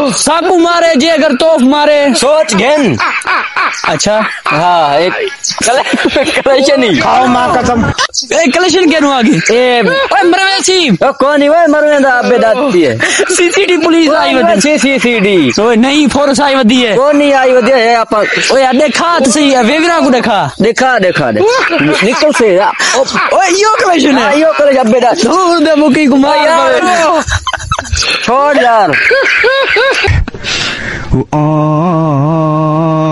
साकू मारे जी अगर तोफ मारे सोच घेन। अच्छा हाँ एक कलेक्शन ही खाओ माँ कसम कलेक्शन क्या आगे ए ओए मरवे सी कौन ही वो मरवेंदा अबे दाती है सीसीटी पुलिस आई वदी सीसीडी ओए नहीं फोर्स आई वदी है कौन नहीं आई वदी है आपा ओए देखा तो सही है वेगरा को देखा देखा निकल से ओए यो कलेक्शन है यो कलेक्शन अबे दा दूर दे मुकी कुमार छोड़ यार